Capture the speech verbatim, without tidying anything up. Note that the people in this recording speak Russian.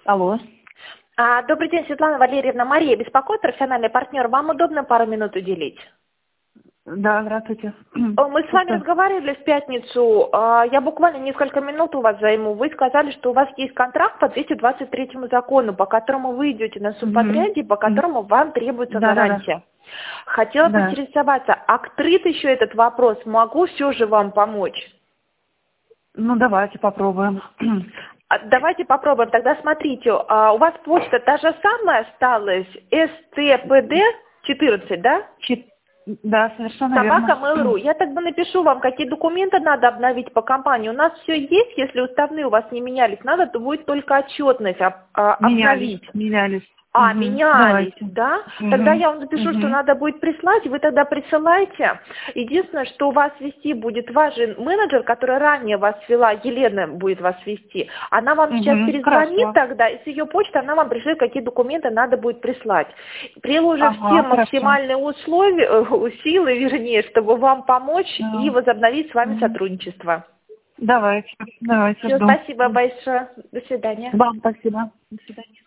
Алло. А, добрый день, Светлана Валерьевна. Мария беспокоит, профессиональный партнер. Вам удобно пару минут уделить? Да, здравствуйте. О, Мы с вами разговаривали в пятницу. А, Я буквально несколько минут у вас займу. Вы сказали, что у вас есть контракт по двести двадцать третьему закону, по которому вы идете на субподряде, по которому вам требуется Да, да, да. гарантия. Хотела Да. поинтересоваться, открыт еще этот вопрос? Могу все же вам помочь? Ну, давайте попробуем. А, Давайте попробуем. Тогда смотрите, а, у вас почта та же самая осталась, эс тэ пэ дэ четырнадцать, да? Чит- Да, совершенно Собака верно. Mail.ru. Я тогда напишу вам, какие документы надо обновить по компании. У нас все есть, если уставные у вас не менялись, надо, то будет только отчетность об- а, Менялись, обновить. менялись. А, Угу. менялись, Давайте. да? Тогда Угу. я вам напишу, что Угу. надо будет прислать, вы тогда присылайте. Единственное, что у вас вести будет ваш же менеджер, который ранее вас вела, Елена будет вас вести. Она вам сейчас Угу. перезвонит Хорошо. тогда, и с ее почты она вам пришлет, какие документы надо будет прислать. Приложу все Ага, хорошо. максимальные условия, э, силы, вернее, чтобы вам помочь и Да. возобновить с вами Мгм. сотрудничество. Давайте, давайте, Все, жду. спасибо большое. До свидания. Вам спасибо. До свидания.